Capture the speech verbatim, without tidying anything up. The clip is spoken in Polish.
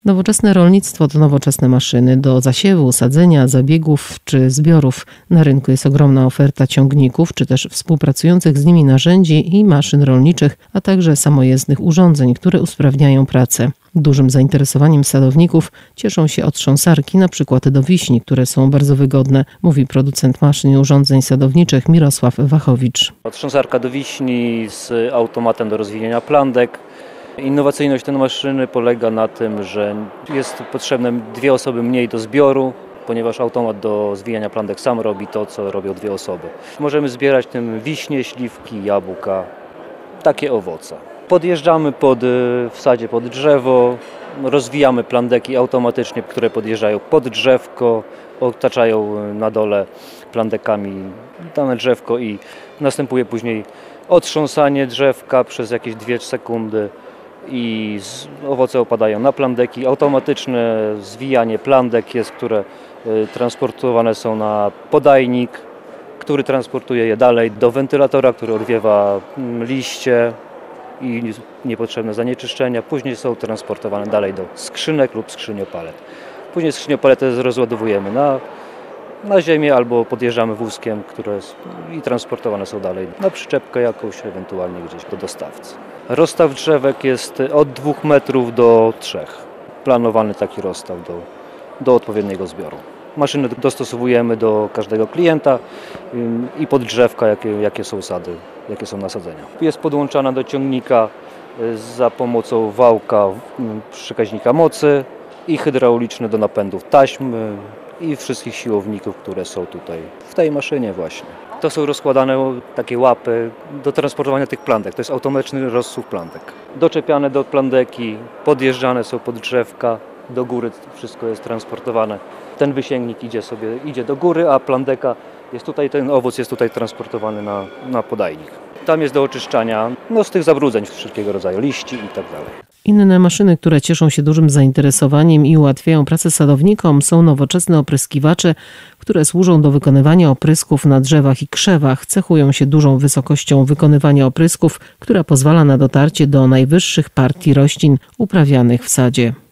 Nowoczesne rolnictwo to nowoczesne maszyny do zasiewu, sadzenia, zabiegów czy zbiorów. Na rynku jest ogromna oferta ciągników, czy też współpracujących z nimi narzędzi i maszyn rolniczych, a także samojezdnych urządzeń, które usprawniają pracę. Dużym zainteresowaniem sadowników cieszą się otrząsarki, na przykład do wiśni, które są bardzo wygodne, mówi producent maszyn i urządzeń sadowniczych Mirosław Wachowicz. Otrząsarka do wiśni z automatem do rozwijania plandek. Innowacyjność tej maszyny polega na tym, że jest potrzebne dwie osoby mniej do zbioru, ponieważ automat do zwijania plandek sam robi to, co robią dwie osoby. Możemy zbierać tym wiśnie, śliwki, jabłka, takie owoce. Podjeżdżamy pod, w sadzie pod drzewo, rozwijamy plandeki automatycznie, które podjeżdżają pod drzewko, otaczają na dole plandekami dane drzewko i następuje później otrząsanie drzewka przez jakieś dwie sekundy i owoce opadają na plandeki. Automatyczne zwijanie plandek jest, które transportowane są na podajnik, który transportuje je dalej do wentylatora, który odwiewa liście i niepotrzebne zanieczyszczenia. Później są transportowane dalej do skrzynek lub skrzyniopalet. Później skrzyniopaletę rozładowujemy na, na ziemię albo podjeżdżamy wózkiem, które jest, i transportowane są dalej na przyczepkę jakąś, ewentualnie gdzieś do dostawcy. Rozstaw drzewek jest od dwóch metrów do trzech. Planowany taki rozstaw do, do odpowiedniego zbioru. Maszyny dostosowujemy do każdego klienta i pod drzewka, jakie, jakie są sady, jakie są nasadzenia. Jest podłączana do ciągnika za pomocą wałka przekaźnika mocy i hydrauliczny do napędów taśm i wszystkich siłowników, które są tutaj w tej maszynie właśnie. To są rozkładane takie łapy do transportowania tych plandek. To jest automatyczny rozsuw plandek. Doczepiane do plandeki, podjeżdżane są pod drzewka, do góry wszystko jest transportowane. Ten wysięgnik idzie sobie, idzie do góry, a plandeka jest tutaj, ten owoc jest tutaj transportowany na, na podajnik. Tam jest do oczyszczania no, z tych zabrudzeń wszelkiego rodzaju, liści i tak dalej. Inne maszyny, które cieszą się dużym zainteresowaniem i ułatwiają pracę sadownikom, są nowoczesne opryskiwacze, które służą do wykonywania oprysków na drzewach i krzewach. Cechują się dużą wysokością wykonywania oprysków, która pozwala na dotarcie do najwyższych partii roślin uprawianych w sadzie.